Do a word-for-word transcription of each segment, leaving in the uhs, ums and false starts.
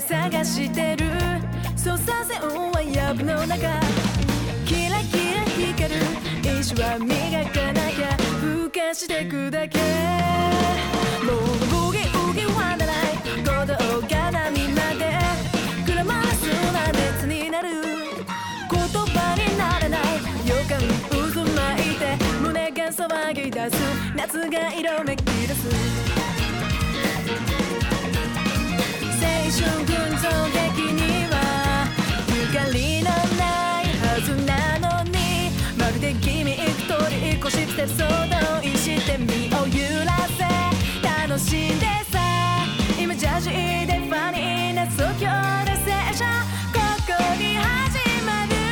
探してる操作線はやぶの中キラキラ光る石は磨かなきゃふかしてくだけもうブギウギはならない鼓動が波までくらますな熱になる言葉にならない予感渦巻いて胸が騒ぎ出す夏が色めき出す青春群像劇にはゆかりのないはずなのにまるで君一人越して想像して身を揺らせ楽しんでさ今ジャージでファニーな即興で青春ここに始まる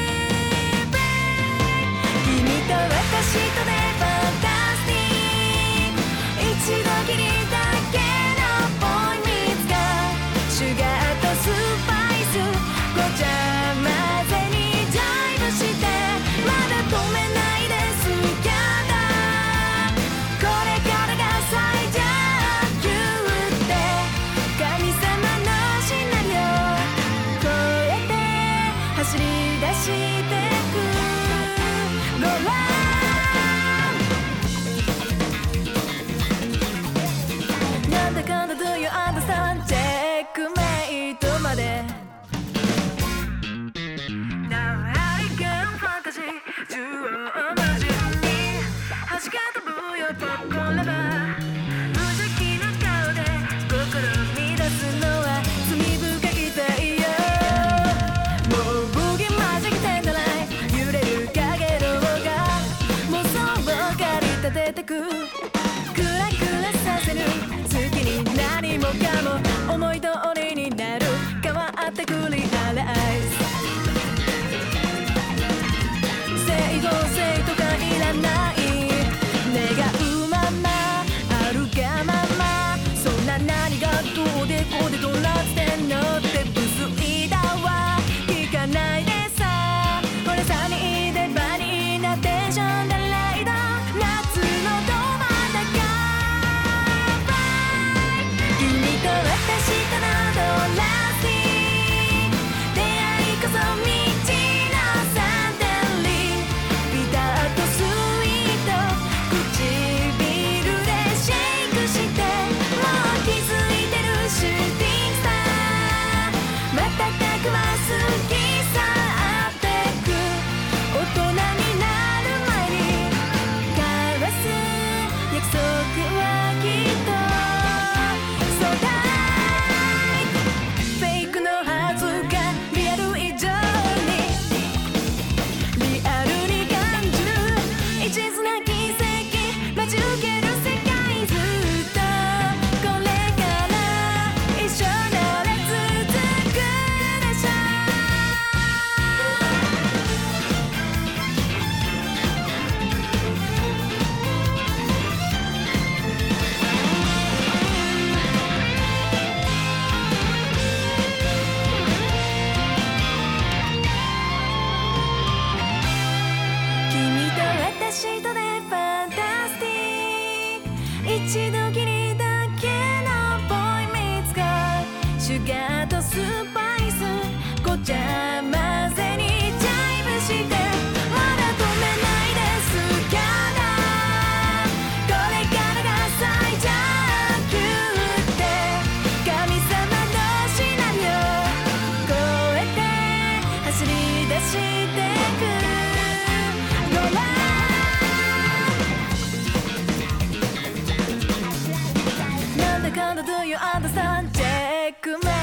君と私とでファンタスティック一度きりだけのボーイミーツがシュガーとスパイスごちゃ混ぜにダイブしてまだ止めないですキャラこれからが最上級って神様のシナリオ超えて走り出してくドラムなんだかんだ Do you understand チェックメイトまで出てくクラクラさせる好きに何もかも思い通りになる変わってくリアライズ整合性とかいらない願うままあるがままそんな何がどうでこうでとらってんのってブスイだわ聞かないでさこれさにでバニーなテンションでライド私とのドラスティ出会いこそ道のサンデリビターとスイート唇でシェイクしてもう気づいてるシューティングスター瞬くは過ぎ去ってく大人になる前に交わす約束はきっとそうだ一度きりだけのボーイミーツがシュガーとスパイスごちゃ混ぜにダイブしてまだ止めないですキャラこれからが最上級って神様のシナリオ超えて走り出してくドラマDo you understand? Check me